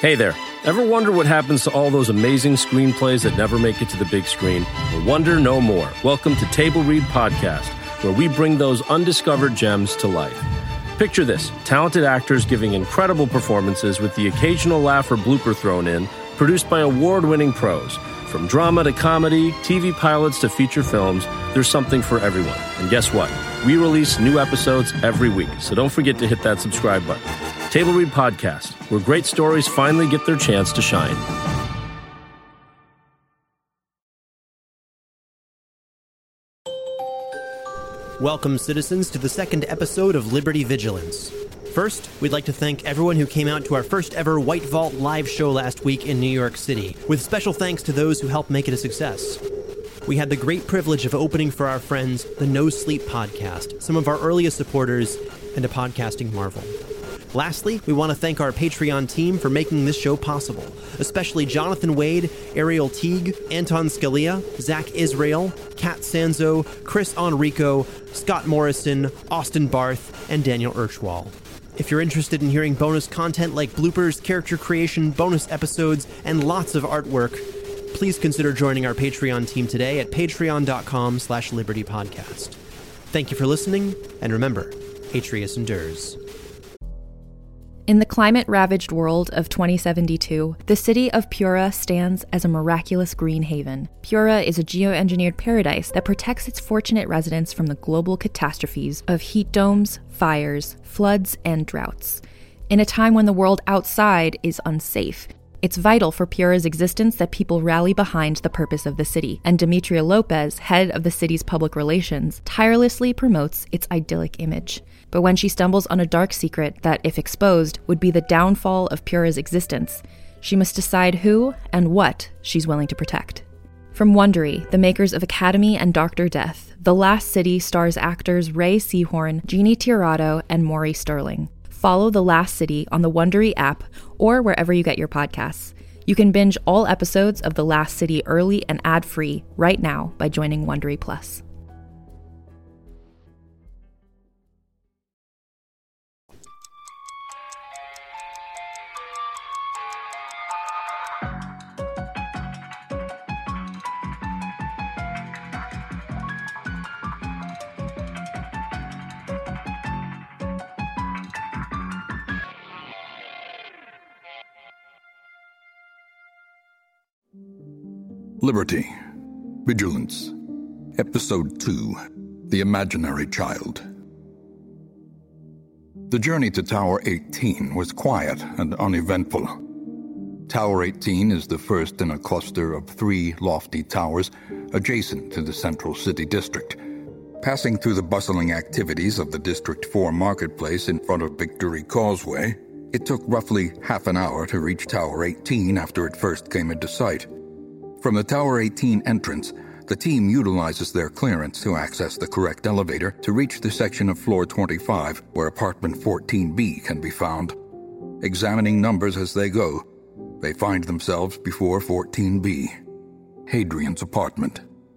Hey there. Ever wonder what happens to all those amazing screenplays that never make it to the big screen? Well, wonder no more. Welcome to Table Read Podcast, where we bring those undiscovered gems to life. Picture this, talented actors giving incredible performances with the occasional laugh or blooper thrown in, produced by award-winning pros. From drama to comedy, TV pilots to feature films, there's something for everyone. And guess what? We release new episodes every week, so don't forget to hit that subscribe button. Table Read Podcast, where great stories finally get their chance to shine. Welcome, citizens, to the second episode of Liberty Vigilance. First, we'd like to thank everyone who came out to our first ever White Vault live show last week in New York City, with special thanks to those who helped make it a success. We had the great privilege of opening for our friends, the No Sleep Podcast, some of our earliest supporters, and a podcasting marvel. Lastly, we want to thank our Patreon team for making this show possible, especially Jonathan Wade, Ariel Teague, Anton Scalia, Zach Israel, Kat Sanzo, Chris Enrico, Scott Morrison, Austin Barth, and Daniel Urchwall. If you're interested in hearing bonus content like bloopers, character creation, bonus episodes, and lots of artwork, please consider joining our Patreon team today at patreon.com/libertypodcast. Thank you for listening, and remember, Atreus endures. In the climate-ravaged world of 2072, the city of Pura stands as a miraculous green haven. Pura is a geoengineered paradise that protects its fortunate residents from the global catastrophes of heat domes, fires, floods, and droughts. In a time when the world outside is unsafe, it's vital for Pura's existence that people rally behind the purpose of the city, and Demetria Lopez, head of the city's public relations, tirelessly promotes its idyllic image. But when she stumbles on a dark secret that, if exposed, would be the downfall of Pura's existence, she must decide who and what she's willing to protect. From Wondery, the makers of Academy and Dr. Death, The Last City stars actors Ray Seahorn, Jeannie Tirado, and Maury Sterling. Follow The Last City on the Wondery app or wherever you get your podcasts. You can binge all episodes of The Last City early and ad-free right now by joining Wondery Plus. Liberty, Vigilance, Episode 2, The Imaginary Child. The journey to Tower 18 was quiet and uneventful. Tower 18 is the first in a cluster of 3 lofty towers adjacent to the central city district. Passing through the bustling activities of the District 4 marketplace in front of Victory Causeway, it took roughly half an hour to reach Tower 18 after it first came into sight. From the Tower 18 entrance, the team utilizes their clearance to access the correct elevator to reach the section of floor 25 where apartment 14B can be found. Examining numbers as they go, they find themselves before 14B, Hadrian's apartment.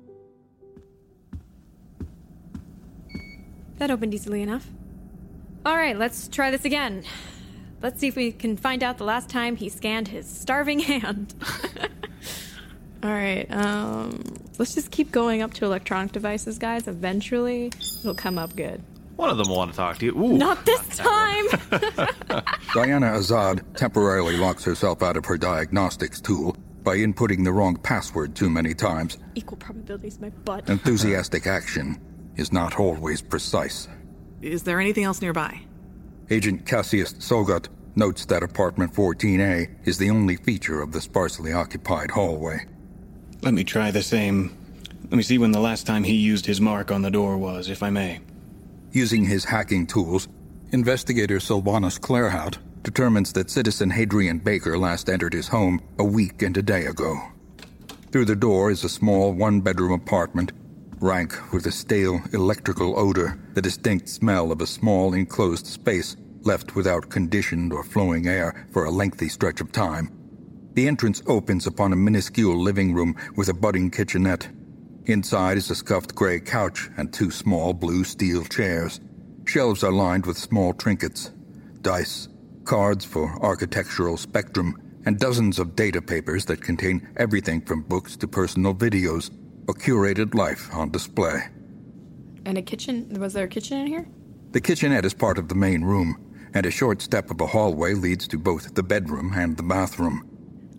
That opened easily enough. All right, let's try this again. Let's see if we can find out the last time he scanned his starving hand. All right, let's just keep going up to electronic devices, guys. Eventually, it'll come up good. One of them will want to talk to you. Ooh, not this time! Diana Azad temporarily locks herself out of her diagnostics tool by inputting the wrong password too many times. Equal probabilities, my butt. Enthusiastic action is not always precise. Is there anything else nearby? Agent Cassius Sogat notes that apartment 14A is the only feature of the sparsely occupied hallway. Let me try the same. Let me see when the last time he used his mark on the door was, if I may. Using his hacking tools, investigator Sylvanus Claerhaut determines that citizen Hadrian Baker last entered his home a week and a day ago. Through the door is a small one-bedroom apartment, rank with a stale electrical odor, the distinct smell of a small enclosed space left without conditioned or flowing air for a lengthy stretch of time. The entrance opens upon a minuscule living room with a budding kitchenette. Inside is a scuffed gray couch and 2 small blue steel chairs. Shelves are lined with small trinkets, dice, cards for architectural spectrum, and dozens of data papers that contain everything from books to personal videos, a curated life on display. And a kitchen? Was there a kitchen in here? The kitchenette is part of the main room, and a short step of a hallway leads to both the bedroom and the bathroom.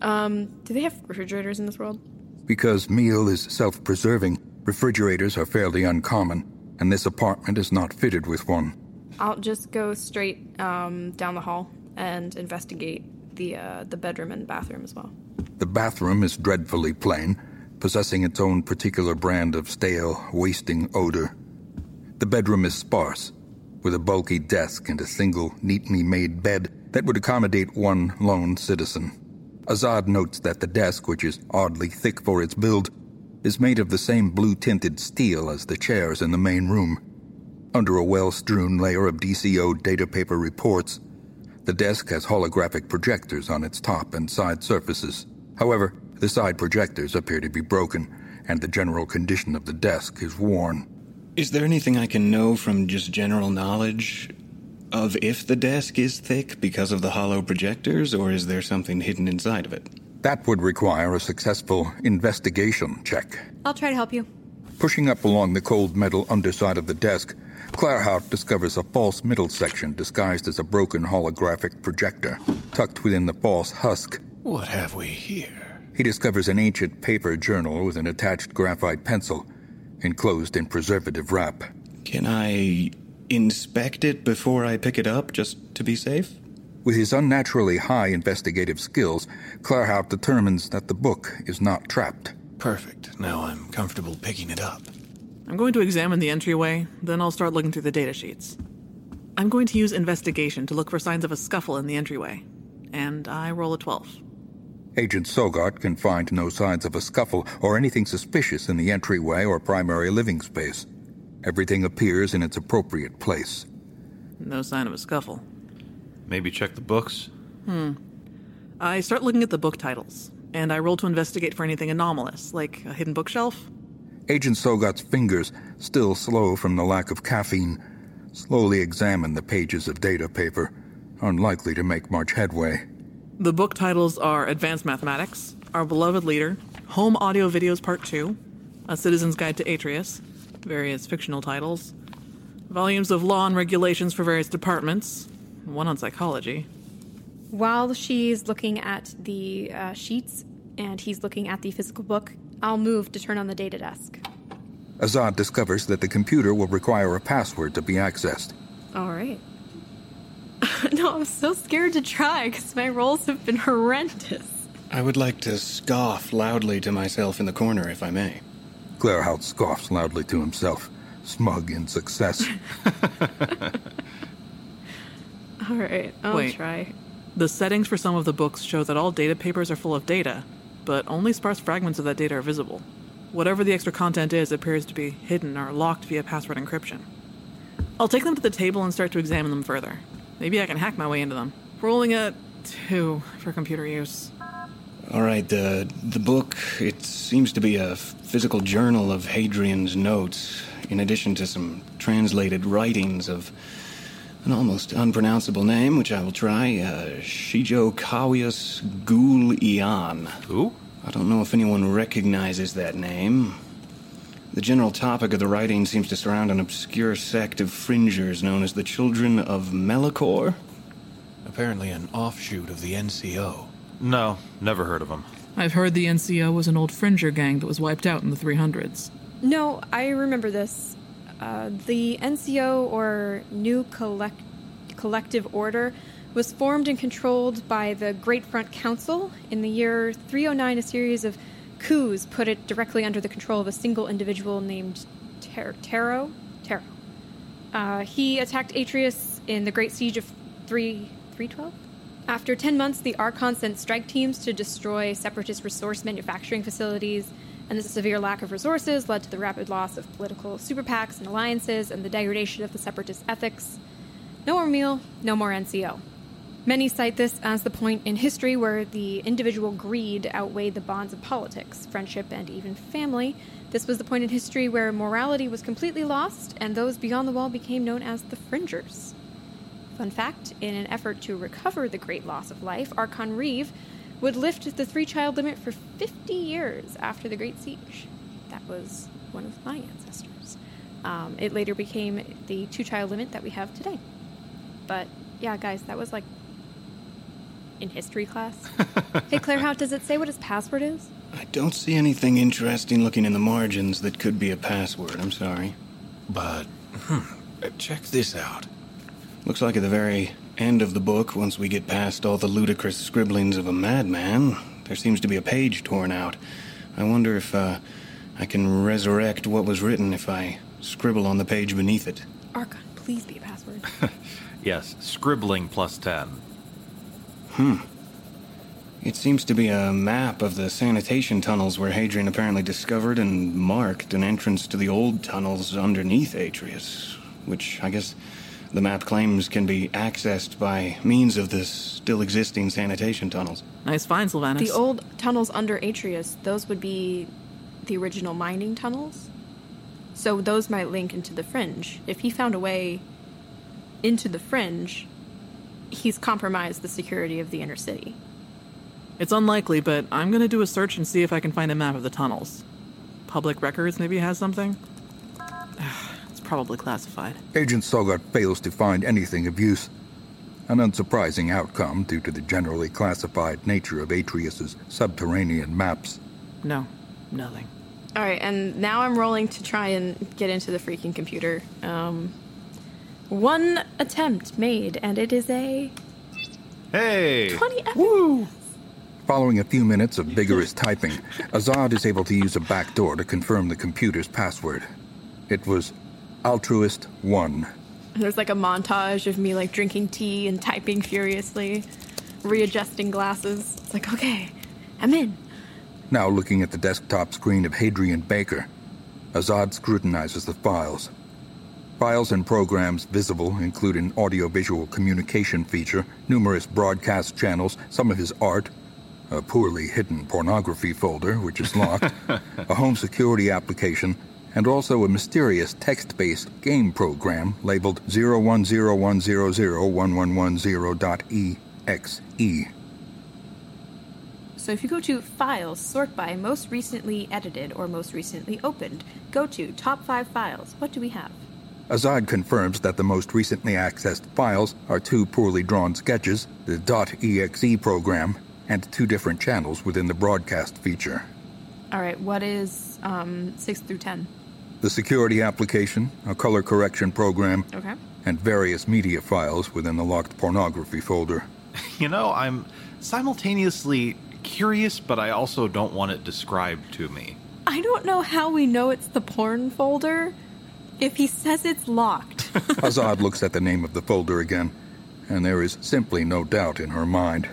Do they have refrigerators in this world? Because meal is self-preserving, refrigerators are fairly uncommon, and this apartment is not fitted with one. I'll just go straight down the hall and investigate the bedroom and bathroom as well. The bathroom is dreadfully plain, possessing its own particular brand of stale, wasting odor. The bedroom is sparse, with a bulky desk and a single, neatly made bed that would accommodate one lone citizen. Azad notes that the desk, which is oddly thick for its build, is made of the same blue-tinted steel as the chairs in the main room. Under a well-strewn layer of DCO data paper reports, the desk has holographic projectors on its top and side surfaces. However, the side projectors appear to be broken, and the general condition of the desk is worn. Is there anything I can know from just general knowledge of if the desk is thick because of the hollow projectors, or is there something hidden inside of it? That would require a successful investigation check. I'll try to help you. Pushing up along the cold metal underside of the desk, Claerhaut discovers a false middle section disguised as a broken holographic projector, tucked within the false husk. What have we here? He discovers an ancient paper journal with an attached graphite pencil, enclosed in preservative wrap. Can I inspect it before I pick it up, just to be safe? With his unnaturally high investigative skills, Claerhaut determines that the book is not trapped. Perfect. Now I'm comfortable picking it up. I'm going to examine the entryway, then I'll start looking through the data sheets. I'm going to use investigation to look for signs of a scuffle in the entryway. And I roll a 12. Agent Sogart can find no signs of a scuffle or anything suspicious in the entryway or primary living space. Everything appears in its appropriate place. No sign of a scuffle. Maybe check the books? I start looking at the book titles, and I roll to investigate for anything anomalous, like a hidden bookshelf. Agent Sogart's fingers, still slow from the lack of caffeine, slowly examine the pages of data paper, unlikely to make much headway. The book titles are Advanced Mathematics, Our Beloved Leader, Home Audio Videos Part 2, A Citizen's Guide to Atreus, various fictional titles, volumes of law and regulations for various departments, one on psychology. While she's looking at the sheets and he's looking at the physical book, I'll move to turn on the data desk. Azad discovers that the computer will require a password to be accessed. All right. No, I'm so scared to try because my rolls have been horrendous. I would like to scoff loudly to myself in the corner, if I may. Claerhaut scoffs loudly to himself, smug in success. All right, I'll try. The settings for some of the books show that all data papers are full of data, but only sparse fragments of that data are visible. Whatever the extra content is appears to be hidden or locked via password encryption. I'll take them to the table and start to examine them further. Maybe I can hack my way into them. Rolling a 2 for computer use. All right, the book, it seems to be a physical journal of Hadrian's notes, in addition to some translated writings of an almost unpronounceable name, which I will try, Shijokawius Gul-Ian. Who? I don't know if anyone recognizes that name. The general topic of the writing seems to surround an obscure sect of fringers known as the Children of Melikor. Apparently an offshoot of the NCO. No, never heard of him. I've heard the NCO was an old fringer gang that was wiped out in the 300s. No, I remember this. The NCO, or New Collective Order, was formed and controlled by the Great Front Council. In the year 309, a series of coups put it directly under the control of a single individual named Taro. He attacked Atreus in the Great Siege of 312. After 10 months, the Archon sent strike teams to destroy separatist resource manufacturing facilities, and this severe lack of resources led to the rapid loss of political super PACs and alliances and the degradation of the separatist ethics. No more meal, no more NCO. Many cite this as the point in history where the individual greed outweighed the bonds of politics, friendship, and even family. This was the point in history where morality was completely lost, and those beyond the wall became known as the Fringers. Fun fact, in an effort to recover the great loss of life, Archon Reeve would lift the 3-child limit for 50 years after the Great Siege. That was one of my ancestors. It later became the 2-child limit that we have today. But yeah, guys, that was like in history class. Hey, Claire, how does it say what his password is? I don't see anything interesting looking in the margins that could be a password, I'm sorry. But, check this out. Looks like at the very end of the book, once we get past all the ludicrous scribblings of a madman, there seems to be a page torn out. I wonder if, I can resurrect what was written if I scribble on the page beneath it. Archon, please be a password. Yes, scribbling plus 10. It seems to be a map of the sanitation tunnels where Hadrian apparently discovered and marked an entrance to the old tunnels underneath Atreus, which I guess the map claims can be accessed by means of the still existing sanitation tunnels. Nice find, Sylvanus. The old tunnels under Atreus, those would be the original mining tunnels. So those might link into the Fringe. If he found a way into the Fringe, he's compromised the security of the inner city. It's unlikely, but I'm going to do a search and see if I can find a map of the tunnels. Public Records maybe has something? It's probably classified. Agent Sogart fails to find anything of use. An unsurprising outcome due to the generally classified nature of Atreus's subterranean maps. No, nothing. All right, and now I'm rolling to try and get into the freaking computer. One attempt made, and it is a... Hey! 20 FPS. Woo! Following a few minutes of vigorous typing, Azad is able to use a backdoor to confirm the computer's password. It was Altruist 1. There's like a montage of me like drinking tea and typing furiously, readjusting glasses. It's like, okay, I'm in. Now looking at the desktop screen of Hadrian Baker, Azad scrutinizes the files. Files and programs visible include an audiovisual communication feature, numerous broadcast channels, some of his art, a poorly hidden pornography folder, which is locked, a home security application, and also a mysterious text-based game program labeled 010101110.exe. So if you go to Files, sort by most recently edited or most recently opened, go to Top 5 Files. What do we have? Azad confirms that the most recently accessed files are 2 poorly drawn sketches, the .exe program, and 2 different channels within the broadcast feature. All right, what is 6 through 10? The security application, a color correction program, Okay. and various media files within the locked pornography folder. You know, I'm simultaneously curious, but I also don't want it described to me. I don't know how we know it's the porn folder if he says it's locked. Azad looks at the name of the folder again, and there is simply no doubt in her mind.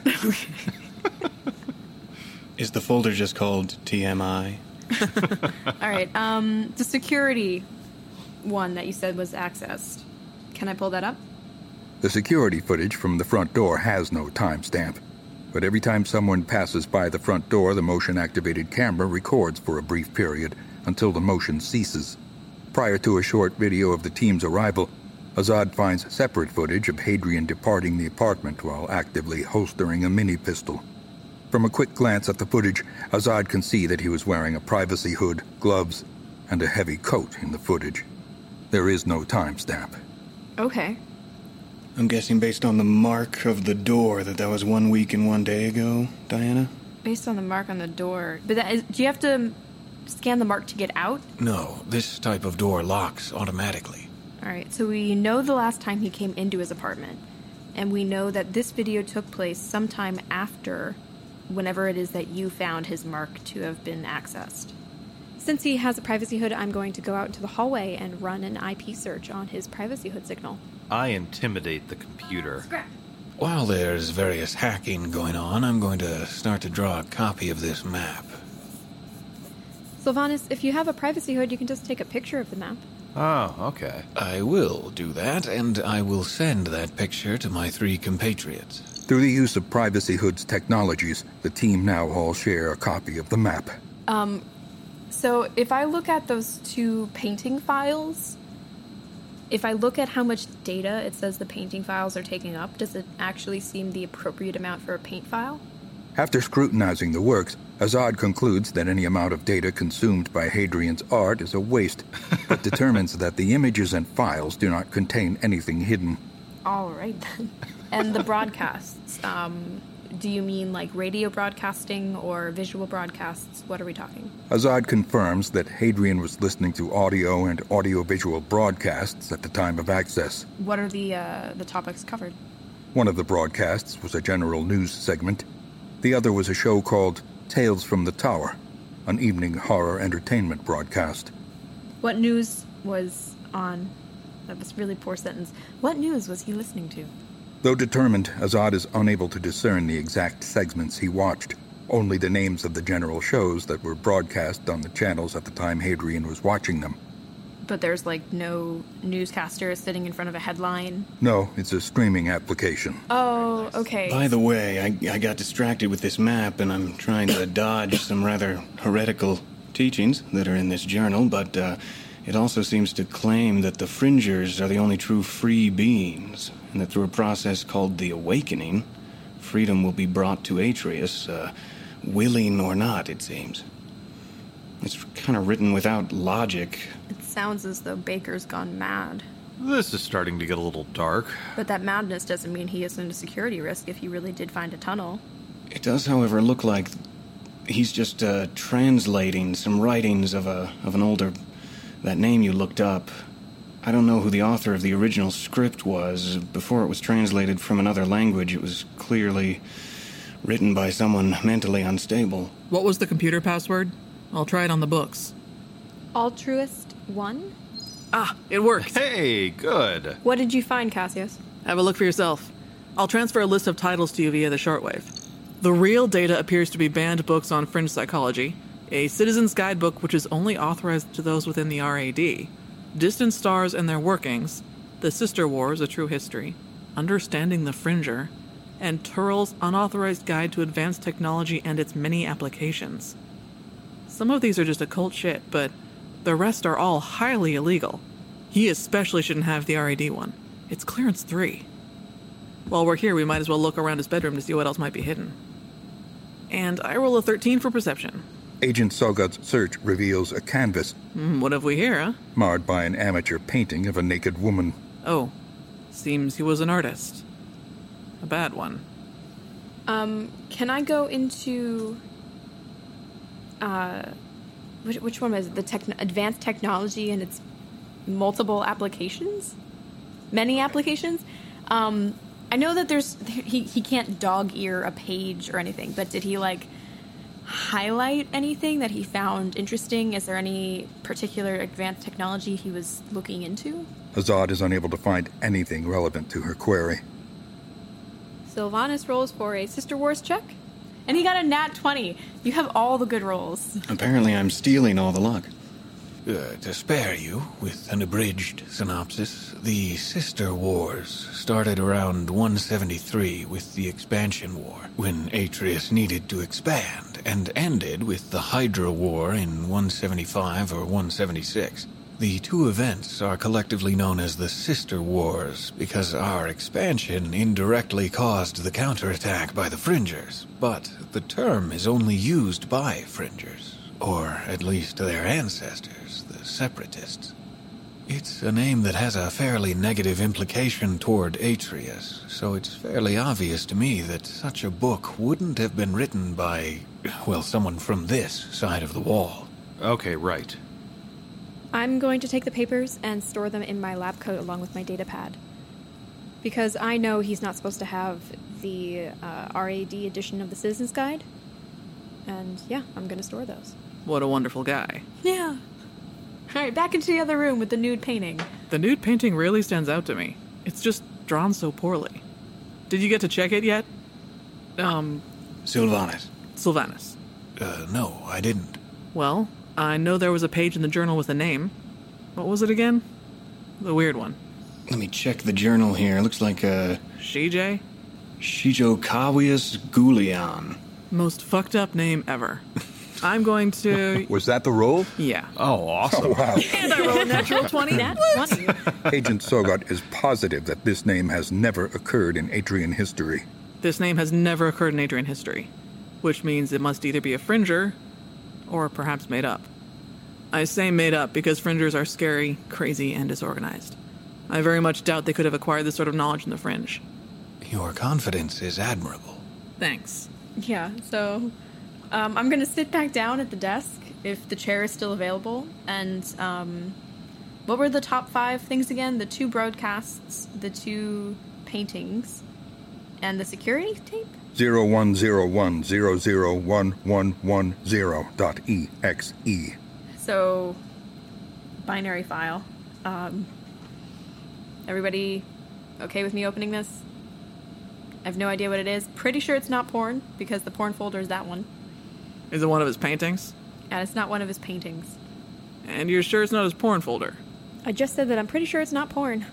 Is the folder just called TMI? All right, the security one that you said was accessed. Can I pull that up? The security footage from the front door has no timestamp, but every time someone passes by the front door, the motion-activated camera records for a brief period until the motion ceases. Prior to a short video of the team's arrival, Azad finds separate footage of Hadrian departing the apartment while actively holstering a mini-pistol. From a quick glance at the footage, Azad can see that he was wearing a privacy hood, gloves, and a heavy coat in the footage. There is no timestamp. Okay. I'm guessing based on the mark of the door that was 1 week and 1 day ago, Diana? Based on the mark on the door. But that is, do you have to scan the mark to get out? No, this type of door locks automatically. All right, so we know the last time he came into his apartment. And we know that this video took place sometime after whenever it is that you found his mark to have been accessed. Since he has a privacy hood, I'm going to go out into the hallway and run an IP search on his privacy hood signal. I intimidate the computer. Scrap. While there's various hacking going on, I'm going to start to draw a copy of this map. Sylvanus, if you have a privacy hood, you can just take a picture of the map. Oh, okay. I will do that, and I will send that picture to my 3 compatriots. Through the use of Privacy Hood's technologies, the team now all share a copy of the map. So if I look at those 2 painting files, if I look at how much data it says the painting files are taking up, does it actually seem the appropriate amount for a paint file? After scrutinizing the works, Azad concludes that any amount of data consumed by Hadrian's art is a waste, but determines that the images and files do not contain anything hidden. All right, then. And the broadcasts, do you mean like radio broadcasting or visual broadcasts? What are we talking? Azad confirms that Hadrian was listening to audio and audiovisual broadcasts at the time of access. What are the topics covered? One of the broadcasts was a general news segment. The other was a show called Tales from the Tower, an evening horror entertainment broadcast. What news was on? That was a really poor sentence. What news was he listening to? Though determined, Azad is unable to discern the exact segments he watched, only the names of the general shows that were broadcast on the channels at the time Hadrian was watching them. But there's like no newscaster sitting in front of a headline? No, it's a streaming application. Oh, okay. By the way, I got distracted with this map, and I'm trying to dodge some rather heretical teachings that are in this journal, but it also seems to claim that the Fringers are the only true free beings, and that through a process called the Awakening, freedom will be brought to Atreus, willing or not, it seems. It's kind of written without logic. It sounds as though Baker's gone mad. This is starting to get a little dark. But that madness doesn't mean he isn't a security risk if he really did find a tunnel. It does, however, look like he's just translating some writings of an older... that name you looked up. I don't know who the author of the original script was. Before it was translated from another language, it was clearly written by someone mentally unstable. What was the computer password? I'll try it on the books. Altruist 1? Ah, it worked. Hey, good. What did you find, Cassius? Have a look for yourself. I'll transfer a list of titles to you via the shortwave. The real data appears to be banned books on fringe psychology, a citizen's guidebook which is only authorized to those within the RAD, distant stars and their workings, the Sister Wars, a true history, understanding the Fringer, and Turl's unauthorized guide to advanced technology and its many applications. Some of these are just occult shit, but the rest are all highly illegal. He especially shouldn't have the RAD one. It's clearance 3. While we're here, we might as well look around his bedroom to see what else might be hidden. And I roll a 13 for perception. Agent Sogat's search reveals a canvas. What have we here, huh? Marred by an amateur painting of a naked woman. Oh, seems he was an artist. A bad one. Can I go into... which one was it? The advanced technology and its multiple applications? Many applications? I know that he can't dog-ear a page or anything, but did he, highlight anything that he found interesting? Is there any particular advanced technology he was looking into? Azad is unable to find anything relevant to her query. Sylvanus rolls for a Sister Wars check, and he got a nat 20. You have all the good rolls. Apparently I'm stealing all the luck. To spare you with an abridged synopsis, the Sister Wars started around 173 with the Expansion War, when Atreus needed to expand, and ended with the Hydra War in 175 or 176. The two events are collectively known as the Sister Wars because our expansion indirectly caused the counterattack by the Fringers, but the term is only used by Fringers, or at least their ancestors, the Separatists. It's a name that has a fairly negative implication toward Atreus, so it's fairly obvious to me that such a book wouldn't have been written by, someone from this side of the wall. Okay, right. I'm going to take the papers and store them in my lab coat along with my data pad. Because I know he's not supposed to have the RAD edition of the Citizen's Guide. And yeah, I'm going to store those. What a wonderful guy. Yeah. All right, back into the other room with the nude painting. The nude painting really stands out to me. It's just drawn so poorly. Did you get to check it yet? Sylvanus. Sylvanus. No, I didn't. Well, I know there was a page in the journal with a name. What was it again? The weird one. Let me check the journal here. Looks like Shijay? Shijokawius Goulian. Most fucked up name ever. I'm going to... Was that the roll? Yeah. Oh, awesome. Oh, wow. And I roll a natural 20. Nat 20. Agent Sogat is positive that this name has never occurred in Adrian history. This name has never occurred in Adrian history. which means it must either be a Fringer or perhaps made up. I say made up because Fringers are scary, crazy, and disorganized. I very much doubt they could have acquired this sort of knowledge in the Fringe. Your confidence is admirable. Thanks. Yeah, so I'm going to sit back down at the desk if the chair is still available. And what were the top 5 things again? The 2 broadcasts, the 2 paintings, and the security tape? 0101001110.exe. So, binary file. Everybody okay with me opening this? I have no idea what it is. Pretty sure it's not porn, because the porn folder is that one. Is it one of his paintings? And it's not one of his paintings. And you're sure it's not his porn folder? I just said that I'm pretty sure it's not porn.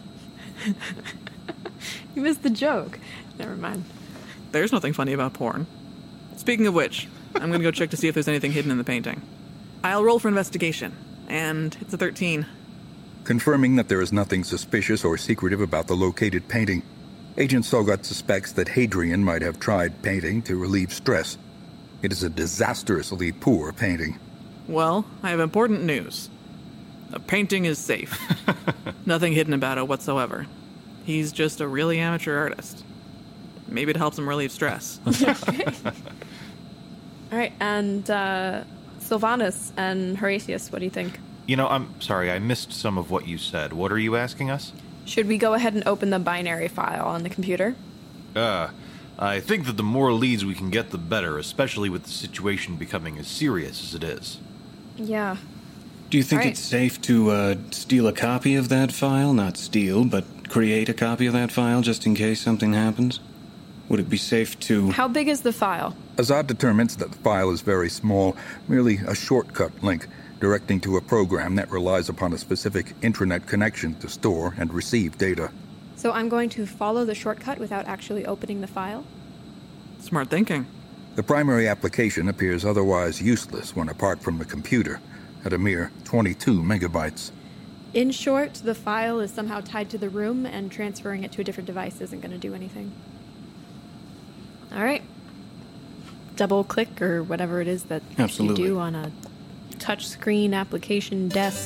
You missed the joke. Never mind. There's nothing funny about porn. Speaking of which, I'm going to go check to see if there's anything hidden in the painting. I'll roll for investigation, and it's a 13. Confirming that there is nothing suspicious or secretive about the located painting, Agent Sogat suspects that Hadrian might have tried painting to relieve stress. It is a disastrously poor painting. Well, I have important news. The painting is safe. Nothing hidden about it whatsoever. He's just a really amateur artist. Maybe it helps him relieve stress. All right, and Sylvanus and Horatius, what do you think? You know, I'm sorry, I missed some of what you said. What are you asking us? Should we go ahead and open the binary file on the computer? I think that the more leads we can get, the better, especially with the situation becoming as serious as it is. Yeah. Do you think All right. it's safe to steal a copy of that file? Not steal, but create a copy of that file just in case something happens? Would it be safe to... How big is the file? Azad determines that the file is very small, merely a shortcut link directing to a program that relies upon a specific intranet connection to store and receive data. So I'm going to follow the shortcut without actually opening the file? Smart thinking. The primary application appears otherwise useless when apart from the computer, at a mere 22 megabytes. In short, the file is somehow tied to the room, and transferring it to a different device isn't going to do anything. All right. Double click or whatever it is that Absolutely. you do on a touchscreen application desk.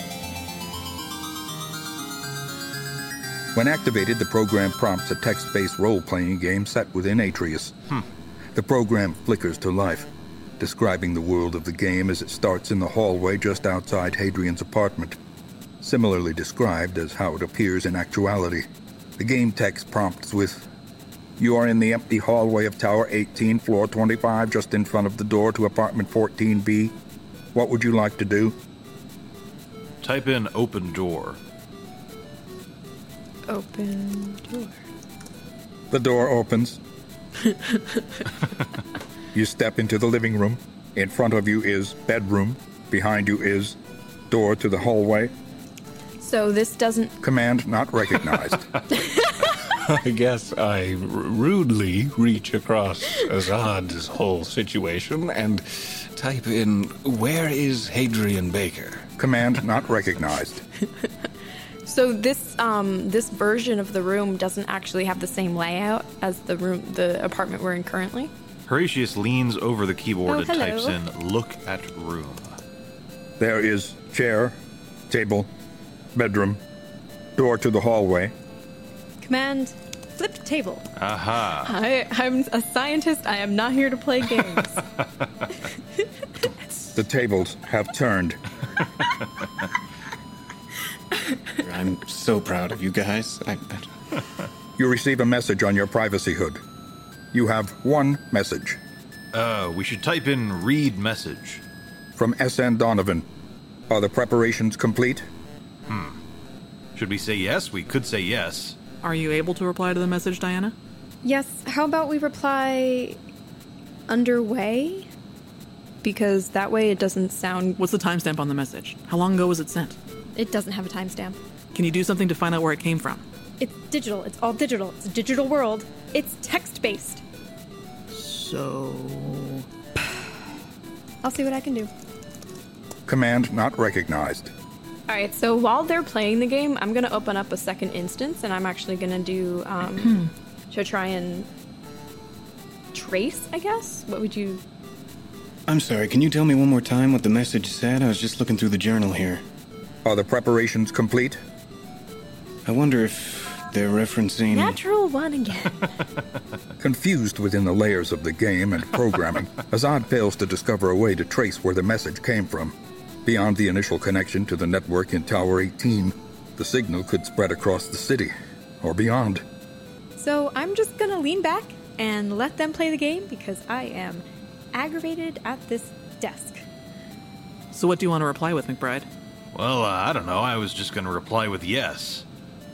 When activated, the program prompts a text-based role-playing game set within Atreus. The program flickers to life, describing the world of the game as it starts in the hallway just outside Hadrian's apartment, similarly described as how it appears in actuality. The game text prompts with, "You are in the empty hallway of Tower 18, floor 25, just in front of the door to apartment 14B. What would you like to do?" Type in open door. Open door. The door opens. You step into the living room. In front of you is bedroom. Behind you is door to the hallway. So this doesn't... Command not recognized. I guess I rudely reach across Azad's whole situation and type in, "Where is Hadrian Baker?" Command not recognized. So this version of the room doesn't actually have the same layout as the apartment we're in currently? Horatius leans over the keyboard and hello. types in, "Look at room." There is chair, table, bedroom, door to the hallway. Command, flip table. Aha. I'm a scientist. I am not here to play games. The tables have turned. I'm so proud of you guys. You receive a message on your privacy hood. You have one message. We should type in read message. From S.N. Donovan. Are the preparations complete? Should we say yes? We could say yes. Are you able to reply to the message, Diana? Yes, how about we reply underway? Because that way it doesn't sound... What's the timestamp on the message? How long ago was it sent? It doesn't have a timestamp. Can you do something to find out where it came from? It's digital. It's all digital. It's a digital world. It's text-based. So... I'll see what I can do. Command not recognized. All right, so while they're playing the game, I'm going to open up a second instance, and I'm actually going to do, to try and trace, I guess? What would you... I'm sorry, can you tell me one more time what the message said? I was just looking through the journal here. Are the preparations complete? I wonder if they're referencing... Natural one again. Confused within the layers of the game and programming, Azad fails to discover a way to trace where the message came from. Beyond the initial connection to the network in Tower 18, the signal could spread across the city, or beyond. So I'm just gonna lean back and let them play the game because I am aggravated at this desk. So what do you want to reply with, McBride? Well, I don't know. I was just going to reply with yes.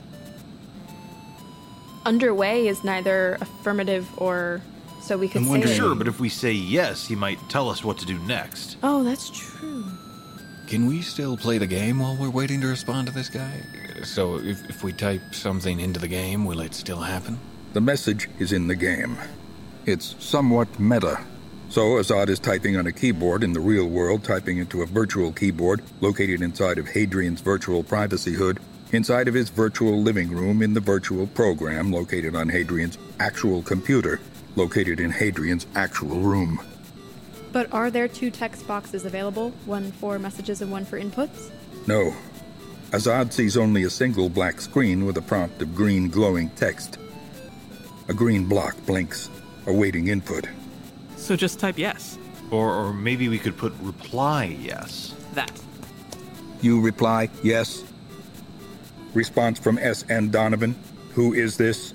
Underway is neither affirmative or... So we could say... Sure, but if we say yes, he might tell us what to do next. Oh, that's true. Can we still play the game while we're waiting to respond to this guy? So if we type something into the game, will it still happen? The message is in the game. It's somewhat meta. So Azad is typing on a keyboard in the real world, typing into a virtual keyboard located inside of Hadrian's virtual privacy hood, inside of his virtual living room in the virtual program located on Hadrian's actual computer, located in Hadrian's actual room. But are there 2 text boxes available? One for messages and one for inputs? No. Azad sees only a single black screen with a prompt of green glowing text. A green block blinks, awaiting input. So just type yes. Or maybe we could put reply yes. That. You reply, yes. Response from S.N. Donovan. Who is this?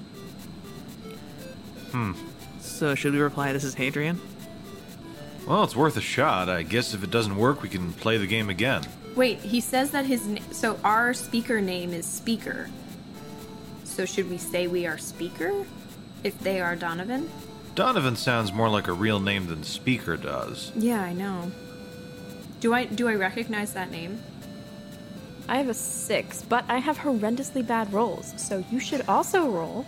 So should we reply this is Hadrian? Well, it's worth a shot. I guess if it doesn't work, we can play the game again. Wait, he says that so our speaker name is Speaker. So should we say we are Speaker? If they are Donovan? Donovan sounds more like a real name than Speaker does. Yeah, I know. Do I recognize that name? I have a 6, but I have horrendously bad rolls, so you should also roll.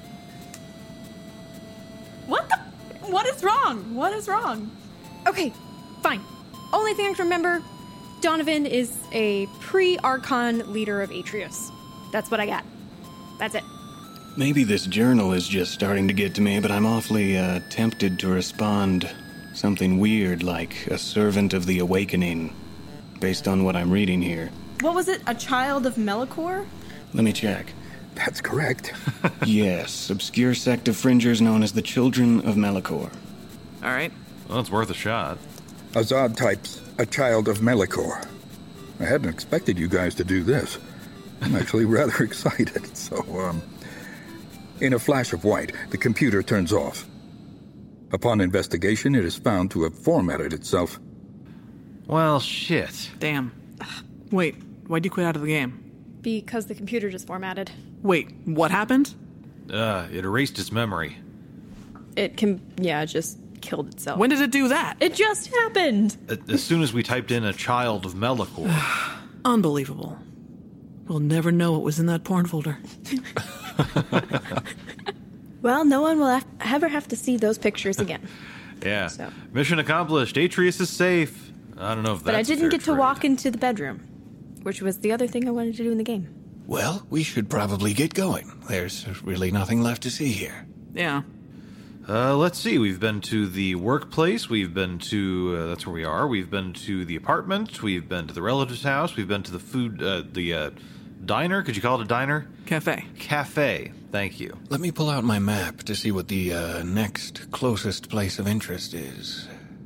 What is wrong? What is wrong? Okay, fine. Only thing I can remember, Donovan is a pre-Archon leader of Atreus. That's what I got. That's it. Maybe this journal is just starting to get to me, but I'm awfully tempted to respond something weird like a servant of the awakening, based on what I'm reading here. What was it? A child of Melikor? Let me check. That's correct. Yes, obscure sect of fringers known as the Children of Melikor. All right. Well, it's worth a shot. Azad types, a child of Melikor. I hadn't expected you guys to do this. I'm actually rather excited, so, In a flash of white, the computer turns off. Upon investigation, it is found to have formatted itself. Well, shit. Damn. Wait, why'd you quit out of the game? Because the computer just formatted. Wait, what happened? It erased its memory. It just killed itself. When did it do that? It just happened! As soon as we typed in a child of Melikor. Unbelievable. We'll never know what was in that porn folder. Well, no one will ever have to see those pictures again. Yeah. So. Mission accomplished. Atreus is safe. I don't know if that's But I didn't get to trade. walk into the bedroom, which was the other thing I wanted to do in the game. Well, we should probably get going. There's really nothing left to see here. Yeah. Let's see. We've been to the workplace. We've been to... that's where we are. We've been to the apartment. We've been to the relative's house. We've been to the food... the diner. Could you call it a diner? Cafe. Cafe. Thank you. Let me pull out my map to see what the next closest place of interest is.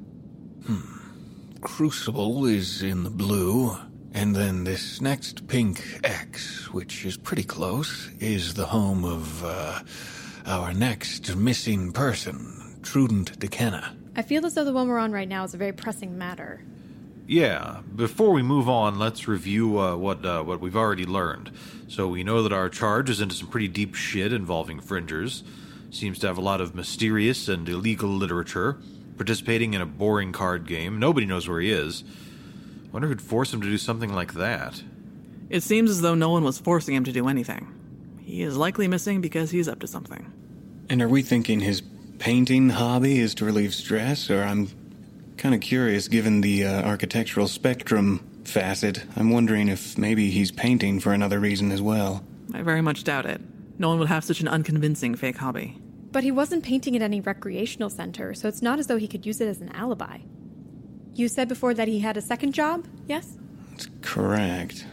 Crucible is in the blue, and then this next pink X, which is pretty close, is the home of our next missing person, Trudent DeKenna. I feel as though the one we're on right now is a very pressing matter. Yeah. Before we move on, let's review what we've already learned. So we know that our charge is into some pretty deep shit involving fringers. Seems to have a lot of mysterious and illegal literature. Participating in a boring card game. Nobody knows where he is. Wonder who'd force him to do something like that. It seems as though no one was forcing him to do anything. He is likely missing because he's up to something. And are we thinking his painting hobby is to relieve stress, or I'm kind of curious, given the architectural spectrum facet, I'm wondering if maybe he's painting for another reason as well. I very much doubt it. No one would have such an unconvincing fake hobby. But he wasn't painting at any recreational center, so it's not as though he could use it as an alibi. You said before that he had a second job, yes? That's correct.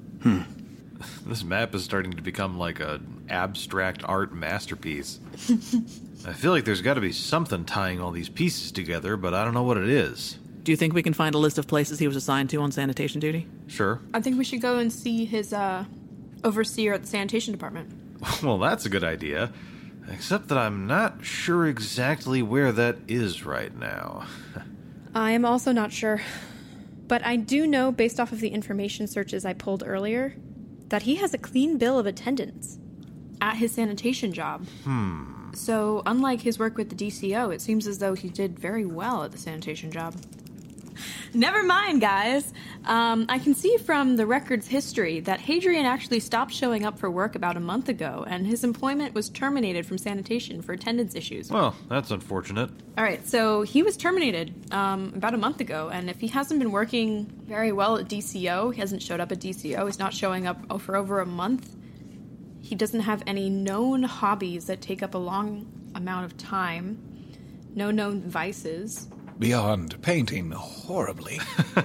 This map is starting to become like an abstract art masterpiece. I feel like there's got to be something tying all these pieces together, but I don't know what it is. Do you think we can find a list of places he was assigned to on sanitation duty? Sure. I think we should go and see his overseer at the sanitation department. Well, that's a good idea. Except that I'm not sure exactly where that is right now. I am also not sure. But I do know, based off of the information searches I pulled earlier, that he has a clean bill of attendance. At his sanitation job. So, unlike his work with the DCO, it seems as though he did very well at the sanitation job. Never mind, guys. I can see from the record's history that Hadrian actually stopped showing up for work about a month ago, and his employment was terminated from sanitation for attendance issues. Well, that's unfortunate. All right, so he was terminated about a month ago, and if he hasn't been working very well at DCO, he hasn't showed up at DCO, he's not showing up for over a month, he doesn't have any known hobbies that take up a long amount of time, no known vices. Beyond painting horribly.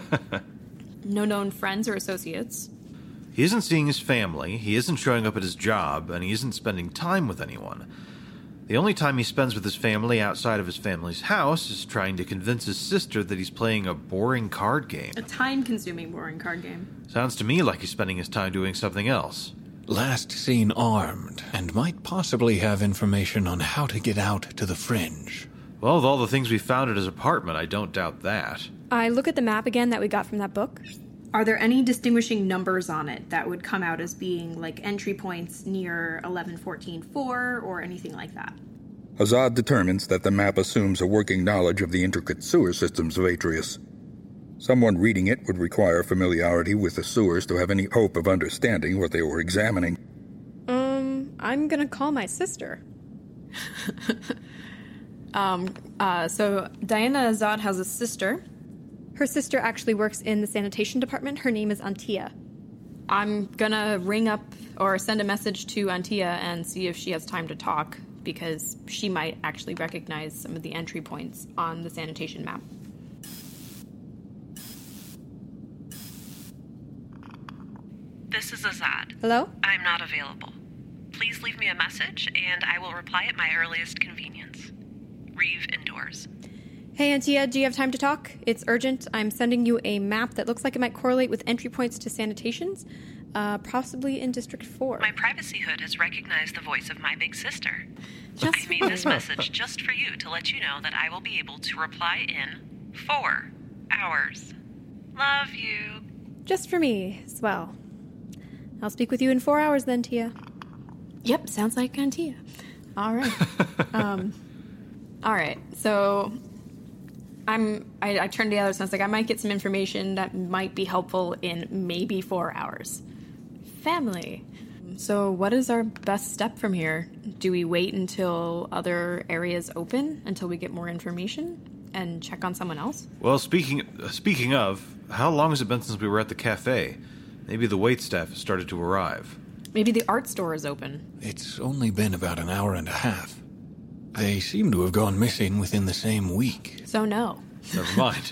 No known friends or associates. He isn't seeing his family, he isn't showing up at his job, and he isn't spending time with anyone. The only time he spends with his family outside of his family's house is trying to convince his sister that he's playing a boring card game. A time-consuming boring card game. Sounds to me like he's spending his time doing something else. Last seen armed, and might possibly have information on how to get out to the fringe. Well, with all the things we found at his apartment, I don't doubt that. I look at the map again that we got from that book. Are there any distinguishing numbers on it that would come out as being like entry points near 1114-4 or anything like that? Azad determines that the map assumes a working knowledge of the intricate sewer systems of Atreus. Someone reading it would require familiarity with the sewers to have any hope of understanding what they were examining. I'm gonna call my sister. So Diana Azad has a sister. Her sister actually works in the sanitation department. Her name is Antia. I'm gonna ring up or send a message to Antia and see if she has time to talk, because she might actually recognize some of the entry points on the sanitation map. This is Azad. Hello? I'm not available. Please leave me a message, and I will reply at my earliest convenience. Reeve indoors. Hey, Antia, do you have time to talk? It's urgent. I'm sending you a map that looks like it might correlate with entry points to sanitations, possibly in District 4. My privacy hood has recognized the voice of my big sister. I made this message just for you to let you know that I will be able to reply in 4 hours. Love you. Just for me as well. I'll speak with you in 4 hours then, Tia. Yep, sounds like Antia. All right. All right, so I turned to the other side. I was like, I might get some information that might be helpful in maybe 4 hours. Family. So what is our best step from here? Do we wait until other areas open, until we get more information, and check on someone else? Well, speaking of, how long has it been since we were at the cafe? Maybe the waitstaff has started to arrive. Maybe the art store is open. It's only been about an hour and a half. They seem to have gone missing within the same week. So no. Never mind.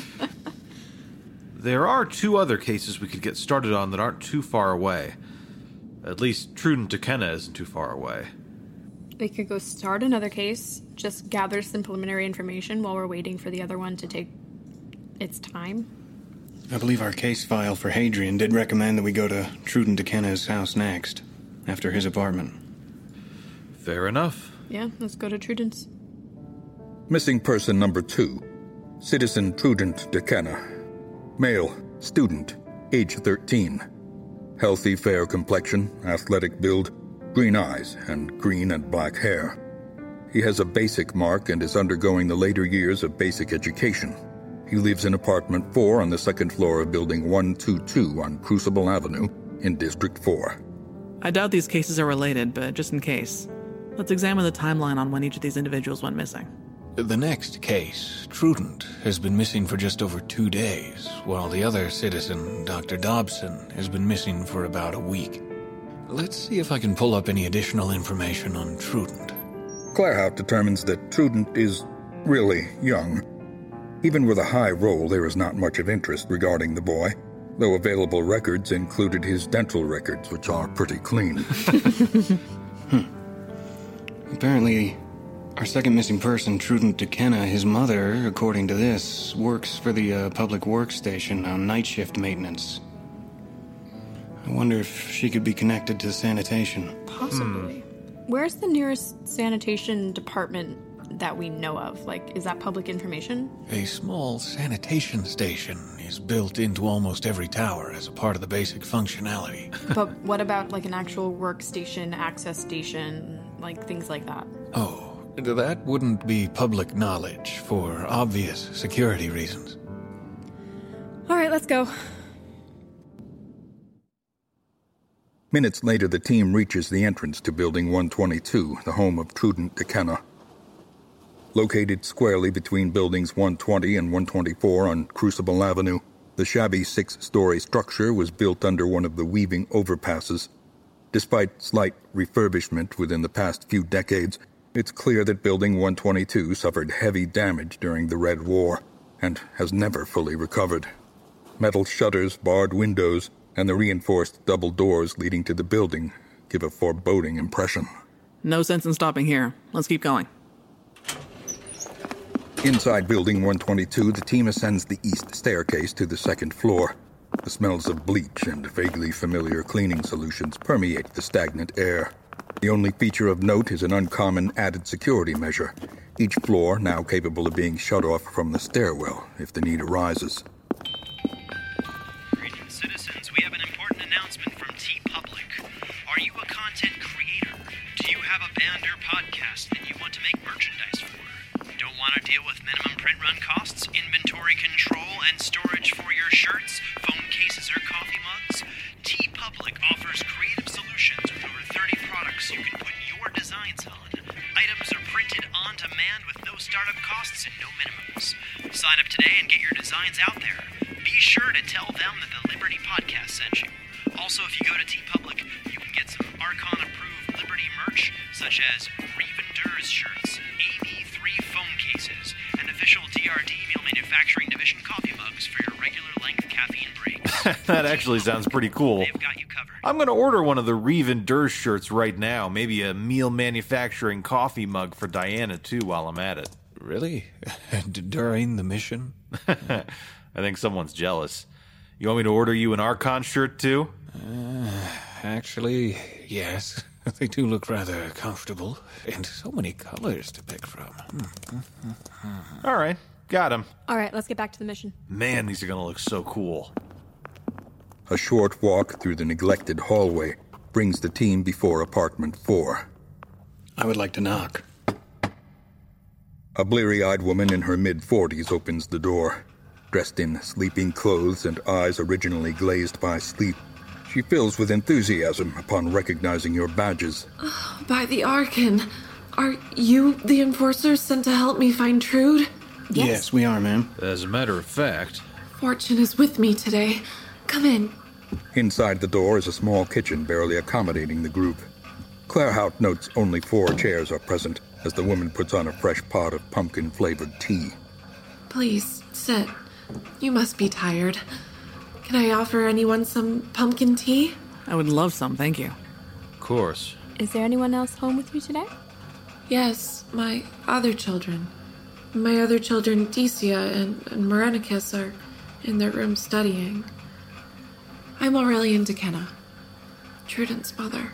There are 2 other cases we could get started on that aren't too far away. At least Truden Tekena isn't too far away. We could go start another case, just gather some preliminary information while we're waiting for the other one to take its time. I believe our case file for Hadrian did recommend that we go to Truden Tekena's house next, after his apartment. Fair enough. Yeah, let's go to Truden's. Missing person number 2, Citizen Truden Tekena. Male, student, age 13. Healthy, fair complexion, athletic build, green eyes, and green and black hair. He has a basic mark and is undergoing the later years of basic education. He lives in apartment 4 on the 2nd floor of building 122 on Crucible Avenue in District 4. I doubt these cases are related, but just in case, let's examine the timeline on when each of these individuals went missing. The next case, Trudent, has been missing for just over 2 days, while the other citizen, Dr. Dobson, has been missing for about a week. Let's see if I can pull up any additional information on Trudent. Claerhaut determines that Trudent is really young. Even with a high roll, there is not much of interest regarding the boy, though available records included his dental records, which are pretty clean. Apparently, our second missing person, Trudent DeKenna, his mother, according to this, works for the public works station on night shift maintenance. I wonder if she could be connected to sanitation. Possibly. Where's the nearest sanitation department that we know of? Like, is that public information? A small sanitation station is built into almost every tower as a part of the basic functionality. But what about, like, an actual workstation, access station, like, things like that? Oh, that wouldn't be public knowledge for obvious security reasons. All right, let's go. Minutes later, the team reaches the entrance to Building 122, the home of Trudent DeKenna. Located squarely between Buildings 120 and 124 on Crucible Avenue, the shabby 6-story structure was built under one of the weaving overpasses. Despite slight refurbishment within the past few decades, it's clear that Building 122 suffered heavy damage during the Red War and has never fully recovered. Metal shutters, barred windows, and the reinforced double doors leading to the building give a foreboding impression. No sense in stopping here. Let's keep going. Inside Building 122, the team ascends the east staircase to the second floor. The smells of bleach and vaguely familiar cleaning solutions permeate the stagnant air. The only feature of note is an uncommon added security measure, each floor now capable of being shut off from the stairwell if the need arises. Greetings, citizens. We have an important announcement from T-Public. Are you a content creator? Do you have a band or podcast that you want to make merchandise for? Don't want to deal with minimum print run costs, inventory control, and storage for your shirts, phone cases, or coffee mugs? T-Public offers creative solutions with over 30 products you can put your designs on. Items are printed on demand with no startup costs and no minimums. Sign up today and get your designs out there. Be sure to tell them that the Liberty Podcast sent you. Also, if you go to T-Public, you can get some Archon-approved Liberty merch, such as Reven Durs shirts, AB3 phone cases, and official DRD Meal Manufacturing Division coffee mugs for your regular-length caffeine breaks. That actually sounds pretty cool. They've got you covered. I'm going to order one of the Reven Durs shirts right now. Maybe a meal manufacturing coffee mug for Diana, too, while I'm at it. Really? During the mission? I think someone's jealous. You want me to order you an Archon shirt, too? Actually, yes. They do look rather comfortable, and so many colors to pick from. All right, got him. All right, let's get back to the mission. Man, these are going to look so cool. A short walk through the neglected hallway brings the team before apartment 4. I would like to knock. A bleary-eyed woman in her mid-40s opens the door. Dressed in sleeping clothes and eyes originally glazed by sleep, she fills with enthusiasm upon recognizing your badges. By the Archon, are you the enforcers sent to help me find Trude? Yes, we are, ma'am. As a matter of fact... Fortune is with me today. Come in. Inside the door is a small kitchen barely accommodating the group. Claerhaut notes only 4 chairs are present as the woman puts on a fresh pot of pumpkin-flavored tea. Please, sit. You must be tired. Can I offer anyone some pumpkin tea? I would love some, thank you. Of course. Is there anyone else home with you today? Yes, my other children. My other children, Decia and Marenicus, are in their room studying. I'm Aurelian DeKenna, Trudent's mother.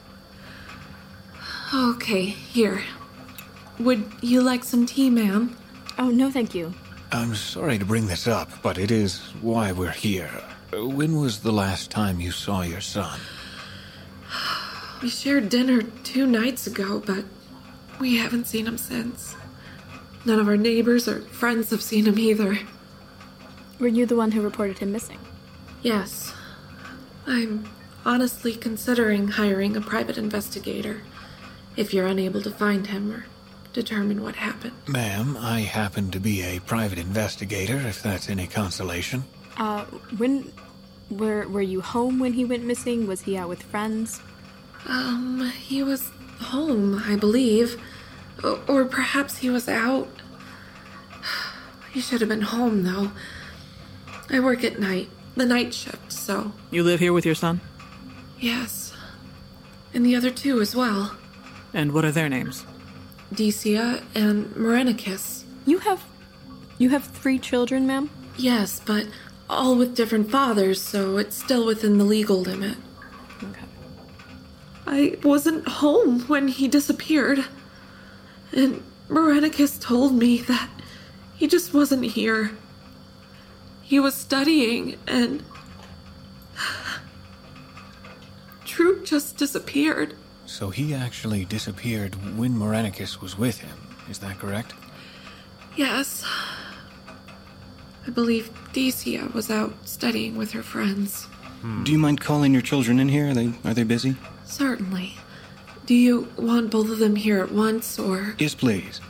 Okay, here. Would you like some tea, ma'am? Oh, no, thank you. I'm sorry to bring this up, but it is why we're here. When was the last time you saw your son? We shared dinner 2 nights ago, but we haven't seen him since. None of our neighbors or friends have seen him either. Were you the one who reported him missing? Yes. I'm honestly considering hiring a private investigator if you're unable to find him or determine what happened. Ma'am, I happen to be a private investigator, if that's any consolation. Were you home when he went missing? Was he out with friends? He was home, I believe. Or perhaps he was out. He should have been home, though. I work at night, the night shift, so... You live here with your son? Yes. And the other two as well. And what are their names? Decia and Marenicus. You have 3 children, ma'am? Yes, but all with different fathers, so it's still within the legal limit. Okay. I wasn't home when he disappeared. And Marenicus told me that he just wasn't here. He was studying, and... Trude just disappeared. So he actually disappeared when Marenicus was with him, is that correct? Yes. I believe Decia was out studying with her friends. Do you mind calling your children in here? Are they busy? Certainly. Do you want both of them here at once, or... Yes, please.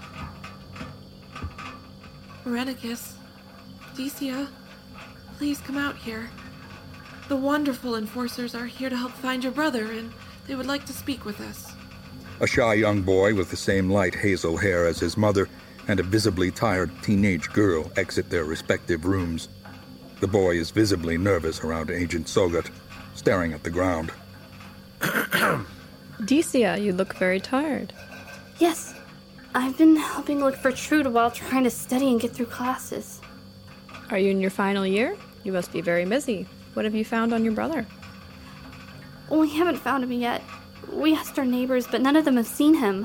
Marenicus, Decia, please come out here. The wonderful enforcers are here to help find your brother, and they would like to speak with us. A shy young boy with the same light hazel hair as his mother and a visibly tired teenage girl exit their respective rooms. The boy is visibly nervous around Agent Sogut, staring at the ground. Decia, you look very tired. Yes. I've been helping look for Trude while trying to study and get through classes. Are you in your final year? You must be very busy. What have you found on your brother? We haven't found him yet. We asked our neighbors, but none of them have seen him.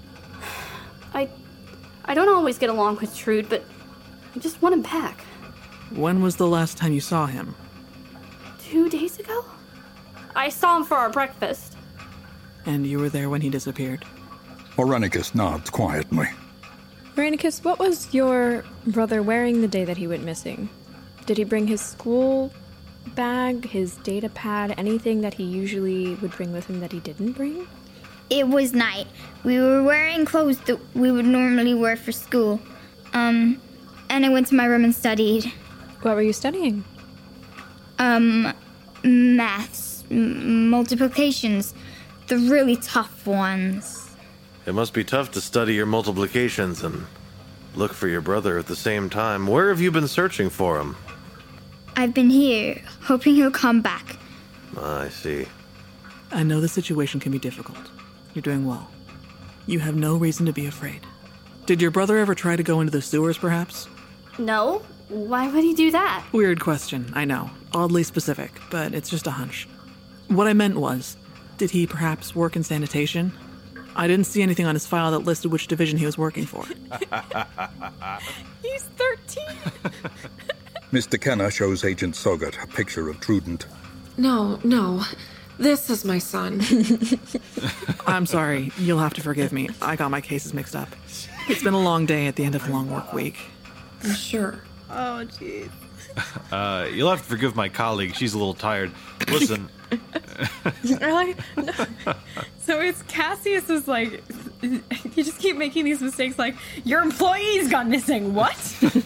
I don't always get along with Trude, but I just want him back. When was the last time you saw him? 2 days ago? I saw him for our breakfast. And you were there when he disappeared? Marenicus nods quietly. Marenicus, what was your brother wearing the day that he went missing? Did he bring his school bag, his data pad, anything that he usually would bring with him that he didn't bring? It was night. We were wearing clothes that we would normally wear for school. And I went to my room and studied. What were you studying? Maths. Multiplications. The really tough ones. It must be tough to study your multiplications and look for your brother at the same time. Where have you been searching for him? I've been here, hoping he'll come back. I see. I know the situation can be difficult. You're doing well. You have no reason to be afraid. Did your brother ever try to go into the sewers, perhaps? No. Why would he do that? Weird question, I know. Oddly specific, but it's just a hunch. What I meant was, did he perhaps work in sanitation? I didn't see anything on his file that listed which division he was working for. He's 13! Mr. Kenna shows Agent Sogut a picture of Trudent. No. This is my son. I'm sorry. You'll have to forgive me. I got my cases mixed up. It's been a long day at the end of a long work week. I'm sure. Oh, jeez. You'll have to forgive my colleague. She's a little tired. Listen. Really? No. So it's Cassius is like, you just keep making these mistakes like, your employee's gone missing. What?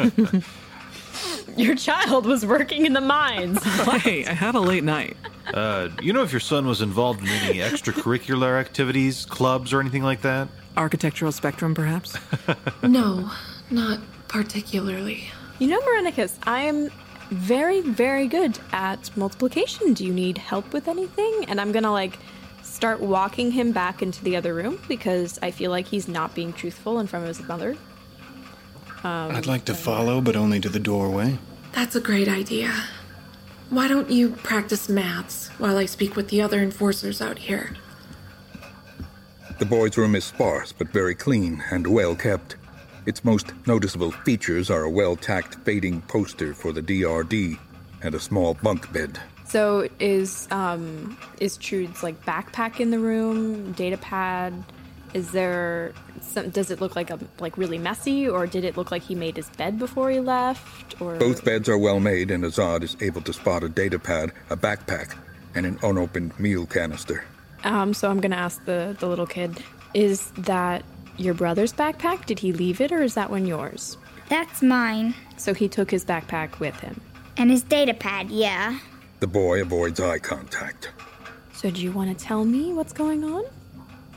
Your child was working in the mines. Hey, I had a late night. You know if your son was involved in any extracurricular activities, clubs, or anything like that? Architectural spectrum, perhaps? No, not particularly. You know, Marenicus, I am very, very good at multiplication. Do you need help with anything? And I'm gonna, start walking him back into the other room because I feel like he's not being truthful in front of his mother. I'd like to follow, but only to the doorway. That's a great idea. Why don't you practice maths while I speak with the other enforcers out here? The boy's room is sparse but very clean and well kept. Its most noticeable features are a well-tacked fading poster for the DRD and a small bunk bed. So is Trude's backpack in the room, data pad? Is there does it look like really messy, or did it look like he made his bed before he left? Or both beds are well made, and Azad is able to spot a data pad, a backpack, and an unopened meal canister. So I'm gonna ask the little kid, is that your brother's backpack? Did he leave it, or is that one yours? That's mine. So he took his backpack with him. And his data pad, yeah. The boy avoids eye contact. So do you want to tell me what's going on?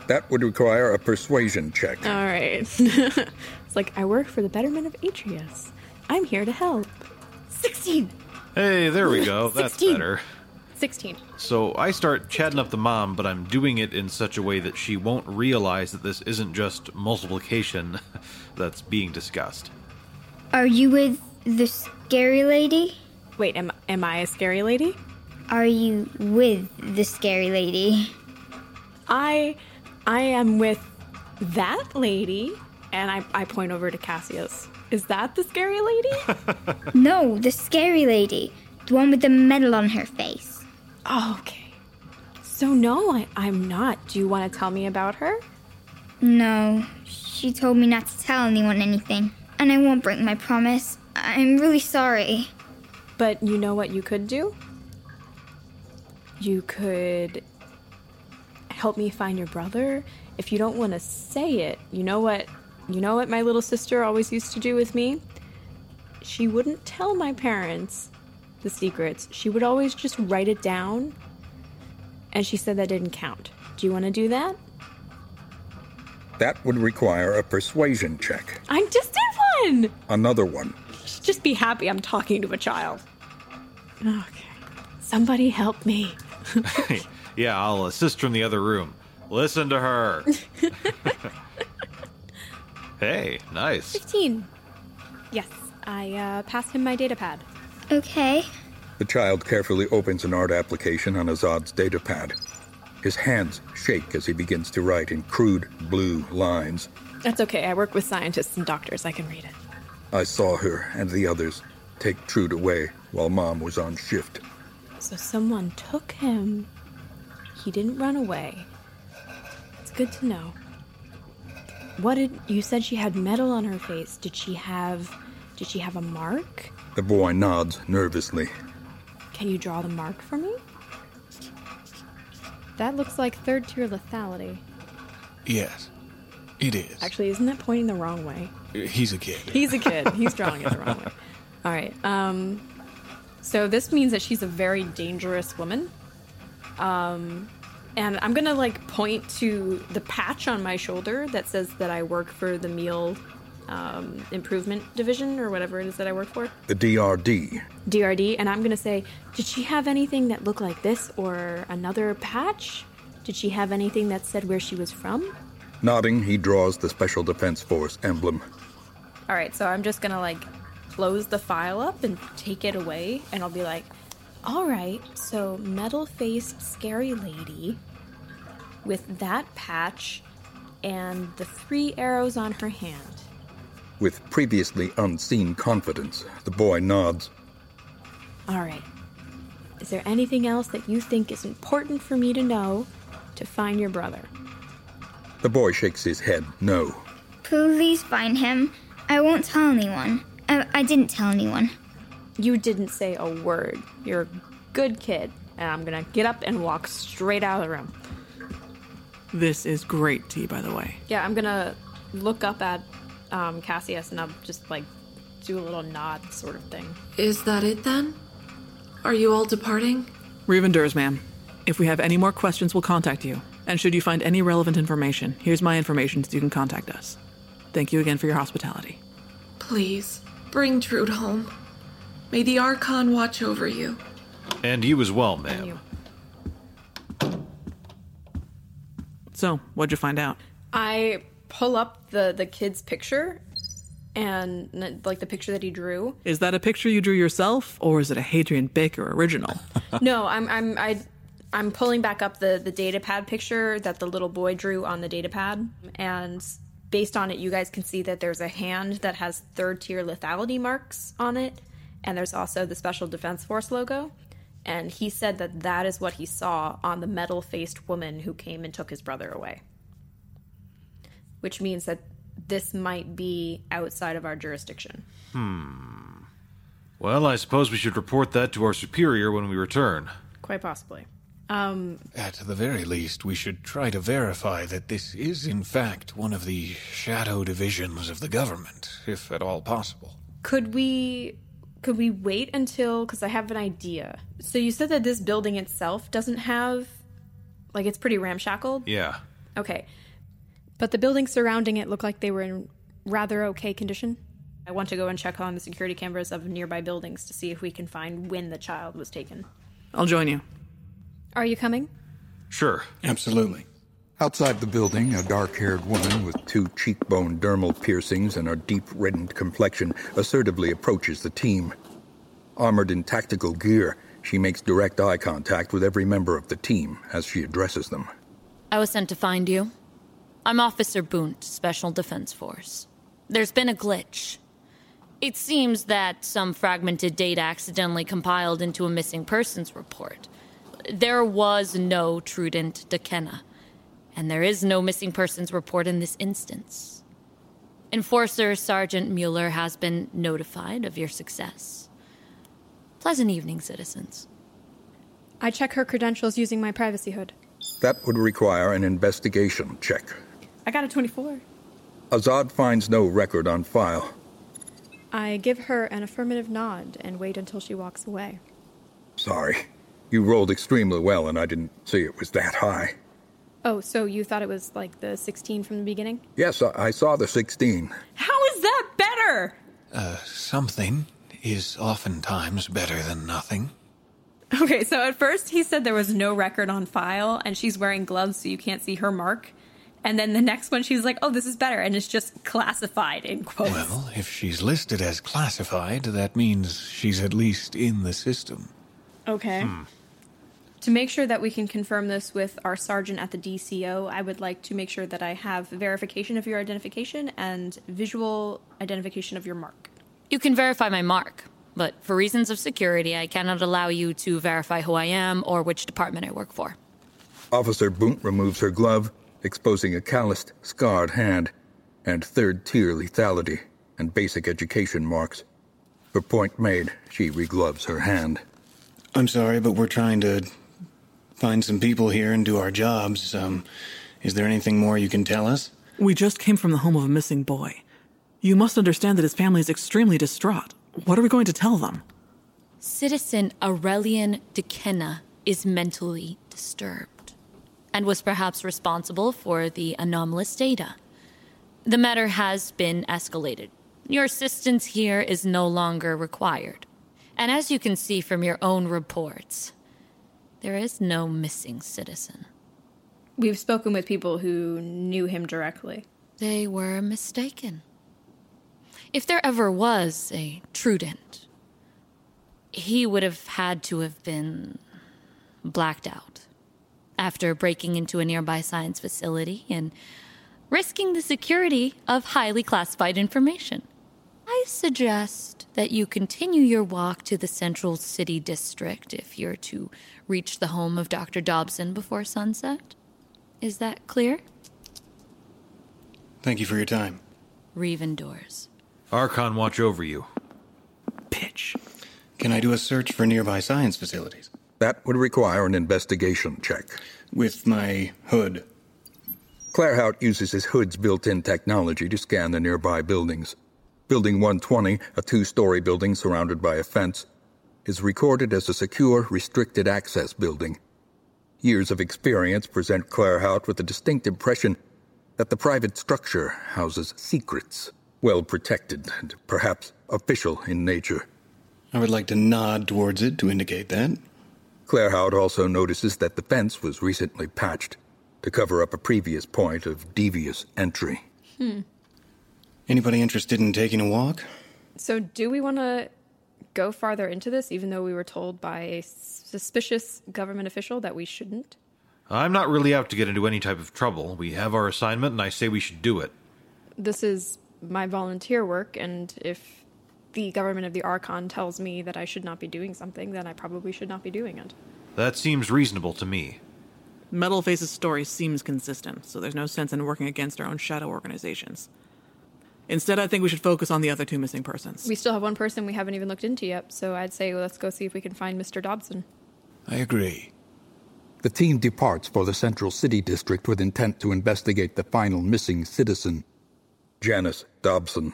That would require a persuasion check. All right. It's like, I work for the betterment of Atreus. I'm here to help. 16. Hey, there we go. That's 16. better. 16. So I start chatting up the mom, but I'm doing it in such a way that she won't realize that this isn't just multiplication that's being discussed. Are you with the scary lady? Wait, am I a scary lady? Are you with the scary lady? I am with that lady, and I point over to Cassius. Is that the scary lady? No, the scary lady. The one with the medal on her face. Oh, okay. So no, I'm not. Do you want to tell me about her? No, she told me not to tell anyone anything. And I won't break my promise. I'm really sorry. But you know what you could do? You could help me find your brother. If you don't want to say it, you know what my little sister always used to do with me? She wouldn't tell my parents the secrets. She would always just write it down. And she said that didn't count. Do you want to do that? That would require a persuasion check. I just did one! Another one. Just be happy I'm talking to a child. Okay. Somebody help me. Yeah, I'll assist from the other room. Listen to her. Hey, nice. 15. Yes, I passed him my data pad. Okay. The child carefully opens an art application on Azad's datapad. His hands shake as he begins to write in crude blue lines. That's okay. I work with scientists and doctors. I can read it. I saw her and the others take Trude away while Mom was on shift. So someone took him. He didn't run away. It's good to know. You said she had metal on her face. Did she have a mark? The boy nods nervously. Can you draw the mark for me? That looks like third tier lethality. Yes, it is. Actually, isn't that pointing the wrong way? He's a kid. He's a kid. He's drawing it the wrong way. All right. So this means that she's a very dangerous woman. And I'm going to, point to the patch on my shoulder that says that I work for the Meal Improvement Division, or whatever it is that I work for. The DRD. DRD. And I'm going to say, did she have anything that looked like this, or another patch? Did she have anything that said where she was from? Nodding, he draws the Special Defense Force emblem. All right, so I'm just going to, close the file up and take it away, and I'll be like, all right, so metal-faced scary lady with that patch and the 3 arrows on her hand. With previously unseen confidence, the boy nods. All right. Is there anything else that you think is important for me to know to find your brother? The boy shakes his head no. Please find him. I won't tell anyone. I didn't tell anyone. You didn't say a word. You're a good kid. And I'm going to get up and walk straight out of the room. This is great tea, by the way. Yeah, I'm going to look up at Cassius and I'll just, do a little nod sort of thing. Is that it, then? Are you all departing? Revenders, ma'am. If we have any more questions, we'll contact you. And should you find any relevant information, here's my information so you can contact us. Thank you again for your hospitality. Please, bring Trude home. May the Archon watch over you. And you as well, ma'am. So, what'd you find out? I pull up the kid's picture, and the picture that he drew. Is that a picture you drew yourself, or is it a Hadrian Baker original? No, I'm pulling back up the datapad picture that the little boy drew on the datapad, and based on it, you guys can see that there's a hand that has 3rd tier lethality marks on it, and there's also the Special Defense Force logo. And he said that is what he saw on the metal-faced woman who came and took his brother away. Which means that this might be outside of our jurisdiction. Well, I suppose we should report that to our superior when we return. Quite possibly. At the very least, we should try to verify that this is, in fact, one of the shadow divisions of the government, if at all possible. Could we wait until... Because I have an idea. So you said that this building itself doesn't have... it's pretty ramshackled? Yeah. Okay. But the buildings surrounding it look like they were in rather okay condition. I want to go and check on the security cameras of nearby buildings to see if we can find when the child was taken. I'll join you. Are you coming? Sure. Absolutely. Outside the building, a dark-haired woman with 2 cheekbone dermal piercings and a deep-reddened complexion assertively approaches the team. Armored in tactical gear, she makes direct eye contact with every member of the team as she addresses them. I was sent to find you. I'm Officer Bunt, Special Defense Force. There's been a glitch. It seems that some fragmented data accidentally compiled into a missing persons report. There was no Trudent Dekenna, and there is no missing persons report in this instance. Enforcer Sergeant Mueller has been notified of your success. Pleasant evening, citizens. I check her credentials using my privacy hood. That would require an investigation check. I got a 24. Azad finds no record on file. I give her an affirmative nod and wait until she walks away. Sorry. You rolled extremely well, and I didn't see it was that high. Oh, so you thought it was like the 16 from the beginning? Yes, I saw the 16. How is that better? Something is oftentimes better than nothing. Okay, so at first he said there was no record on file, and she's wearing gloves so you can't see her mark. And then the next one, she was like, oh, this is better, and it's just classified, in quotes. Well, if she's listed as classified, that means she's at least in the system. Okay. To make sure that we can confirm this with our sergeant at the DCO, I would like to make sure that I have verification of your identification and visual identification of your mark. You can verify my mark, but for reasons of security, I cannot allow you to verify who I am or which department I work for. Officer Bunt removes her glove, exposing a calloused, scarred hand, and third-tier lethality and basic education marks. Her point made, she regloves her hand. I'm sorry, but we're trying to find some people here and do our jobs. Is there anything more you can tell us? We just came from the home of a missing boy. You must understand that his family is extremely distraught. What are we going to tell them? Citizen Aurelian Dekenna is mentally disturbed and was perhaps responsible for the anomalous data. The matter has been escalated. Your assistance here is no longer required. And as you can see from your own reports, there is no missing citizen. We've spoken with people who knew him directly. They were mistaken. If there ever was a Trudent, he would have had to have been blacked out after breaking into a nearby science facility and risking the security of highly classified information. I suggest that you continue your walk to the Central City District if you're to reach the home of Dr. Dobson before sunset. Is that clear? Thank you for your time. Reeve Doors. Archon watch over you. Pitch. Can I do a search for nearby science facilities? That would require an investigation check. With my hood. Claerhaut uses his hood's built-in technology to scan the nearby buildings. Building 120, a 2-story building surrounded by a fence, is recorded as a secure, restricted access building. Years of experience present Claerhaut with a distinct impression that the private structure houses secrets, well protected and perhaps official in nature. I would like to nod towards it to indicate that. Claerhaut also notices that the fence was recently patched to cover up a previous point of devious entry. Anybody interested in taking a walk? So do we want to go farther into this, even though we were told by a suspicious government official that we shouldn't? I'm not really out to get into any type of trouble. We have our assignment, and I say we should do it. This is my volunteer work, and if the government of the Archon tells me that I should not be doing something, then I probably should not be doing it. That seems reasonable to me. Metalface's story seems consistent, so there's no sense in working against our own shadow organizations. Instead, I think we should focus on the other 2 missing persons. We still have one person we haven't even looked into yet, so I'd say let's go see if we can find Mr. Dobson. I agree. The team departs for the Central City District with intent to investigate the final missing citizen, Janice Dobson.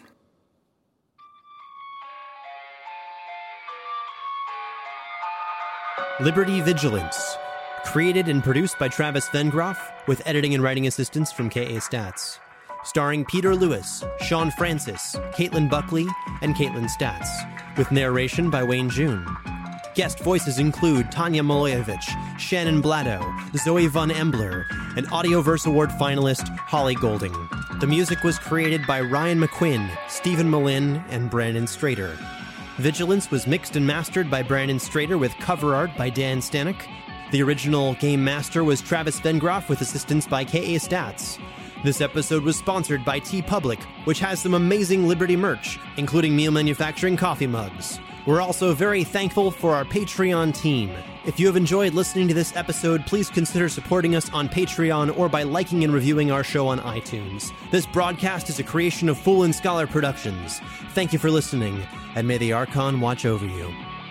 Liberty Vigilance. Created and produced by Travis Vengroff, with editing and writing assistance from K.A. Statz. Starring Peter Lewis, Sean Francis, Caitlin Buckley, and Caitlin Statz, with narration by Wayne June. Guest voices include Tanya Maloyevich, Shannon Blado, Zoe Von Embler, and Audioverse Award finalist Holly Golding. The music was created by Ryan McQuinn, Stephen Malin, and Brandon Strader. Vigilance was mixed and mastered by Brandon Strader with cover art by Dan Stanek. The original game master was Travis Vengroff with assistance by K.A. Statz. This episode was sponsored by TeePublic, which has some amazing Liberty merch, including Meal Manufacturing coffee mugs. We're also very thankful for our Patreon team. If you have enjoyed listening to this episode, please consider supporting us on Patreon or by liking and reviewing our show on iTunes. This broadcast is a creation of Fool and Scholar Productions. Thank you for listening, and may the Archon watch over you.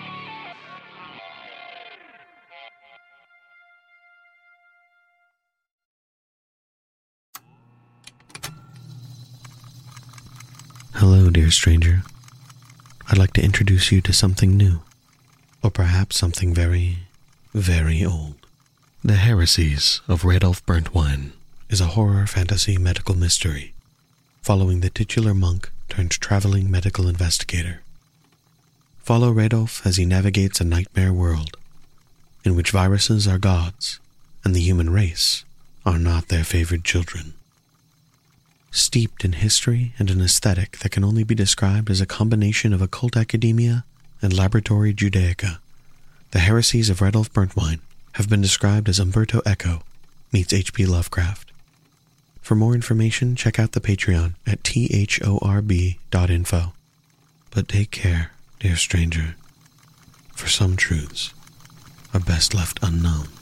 Hello, dear stranger. I'd like to introduce you to something new, or perhaps something very, very old. The Heresies of Radolf Burntwine is a horror fantasy medical mystery, following the titular monk turned traveling medical investigator. Follow Radolf as he navigates a nightmare world, in which viruses are gods, and the human race are not their favored children. Steeped in history and an aesthetic that can only be described as a combination of occult academia and laboratory Judaica, the Heresies of Radolf Burntwine have been described as Umberto Eco meets H.P. Lovecraft. For more information, check out the Patreon at thorb.info. But take care, dear stranger, for some truths are best left unknown.